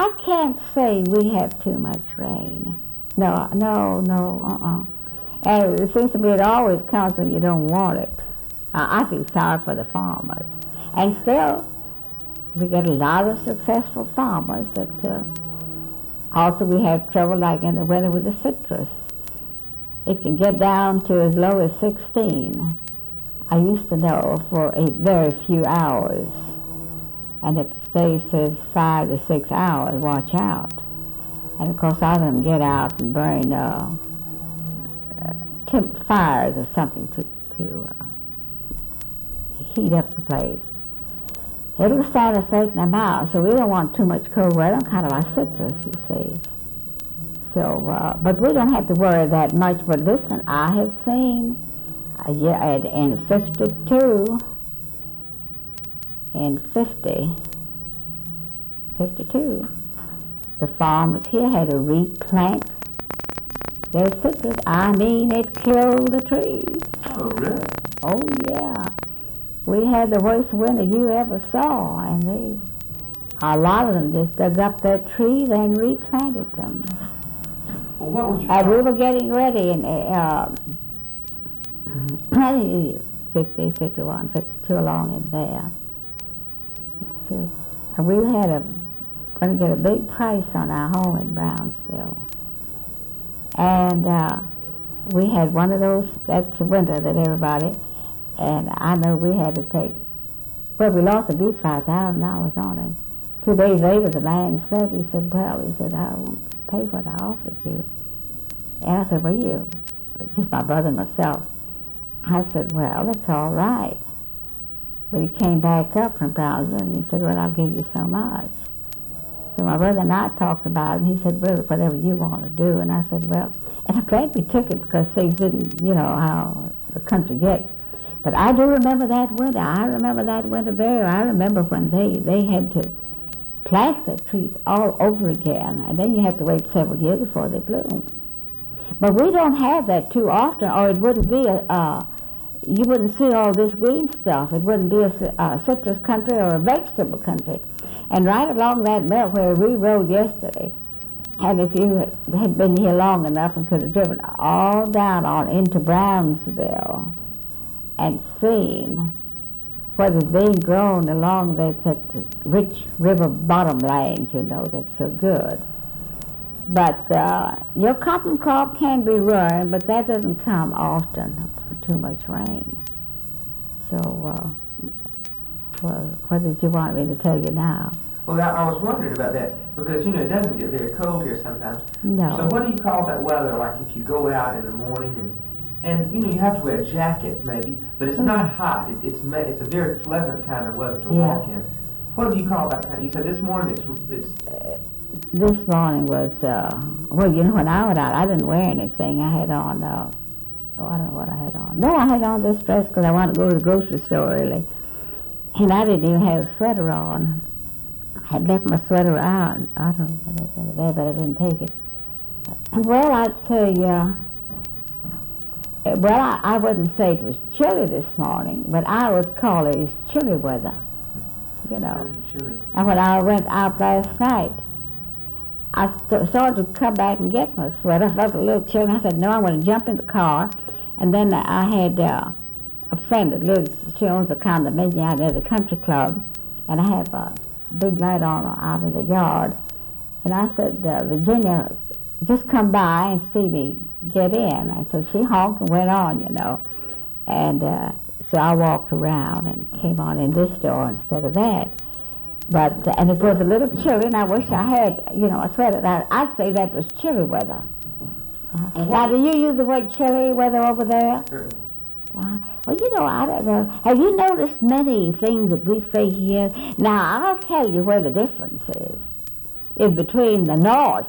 I can't say we have too much rain. No, no, no, And it seems to me it always comes when you don't want it. I feel sorry for the farmers. And still, we get a lot of successful farmers that also we have trouble like in the winter with the citrus. It can get down to as low as 16. I used to know for a very few hours. And if it stays says 5 to 6 hours, watch out. And of course, all of them get out and burn fires or something to heat up the place. It'll stand a certain amount, so we don't want too much cold weather, kind of like citrus, you see. So, but we don't have to worry that much. But listen, I have seen, in 52, in 52, the farmers here had to replant their citrus. I mean, it killed the trees. Oh, really? Oh, yeah. We had the worst winter you ever saw, and a lot of them just dug up their trees and replanted them. Well, what would you And we were getting ready in 50, 51, 52 along in there. And we had going to get a big price on our home in Brownsville. And we had one of those, that's the winter that everybody, and I know we had to take, well, we lost at least $5,000 on it. 2 days later, the man said, I won't pay what I offered you. And I said, well, just my brother and myself. I said, well, that's all right. But he came back up from Brownsville and he said, well, I'll give you so much. So my brother and I talked about it, and he said, well, whatever you want to do. And I said, well, and I'm glad we took it because things didn't, how the country gets. But I do remember that winter. I remember when they had to plant the trees all over again, and then you have to wait several years before they bloom. But we don't have that too often, or it wouldn't be you wouldn't see all this green stuff. It wouldn't be a citrus country or a vegetable country. And right along that belt where we rode yesterday, and if you had been here long enough and could have driven all down on into Brownsville and seen what is being grown along that rich river bottom land, that's so good. But your cotton crop can be ruined, but that doesn't come often for too much rain. So, well, what did you want me to tell you now? Well, I was wondering about that because, it doesn't get very cold here sometimes. No. So what do you call that weather, like if you go out in the morning and you have to wear a jacket maybe, but it's not hot. It's a very pleasant kind of weather to walk in. What do you call that kind of, you said this morning it's this morning was, when I went out, I didn't wear anything. I had on, I don't know what I had on. No, I had on this dress because I wanted to go to the grocery store early. And I didn't even have a sweater on. I had left my sweater out. I don't know what I did there, but I didn't take it. Well, I'd say, I wouldn't say it was chilly this morning, but I would call it chilly weather, chilly. And when I went out last night, I started to come back and get my sweater. I felt a little chill, and I said, no, I'm going to jump in the car. And then I had a friend that lives, she owns a condominium out there, the country club, and I have a big light on out in the yard. And I said, Virginia, just come by and see me get in. And so she honked and went on, And so I walked around and came on in this door instead of that. But, and it was a little chilly, and I wish I had, a sweater. Now, I'd say that was chilly weather. Now, do you use the word chilly weather over there? Certainly. Well, I don't know. Have you noticed many things that we say here? Now, I'll tell you where the difference is between the north